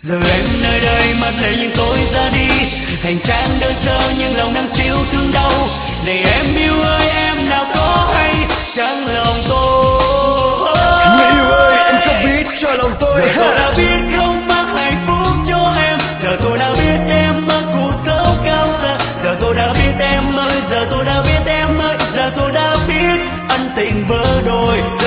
Giờ em nơi đây mà thế nhưng tôi ra đi, hành trang đơn sơ nhưng lòng đang chịu thương đau. Này em yêu ơi em nào có hay chẳng lòng tôi. Người yêu ơi em có biết cho lòng tôi. Giờ tôi đã biết không mang hạnh phúc cho em. Giờ tôi đã biết em mang cuộc sống cao xa. Giờ tôi đã biết em ơi, giờ tôi đã biết em ơi, giờ tôi đã biết ân tình vỡ đôi.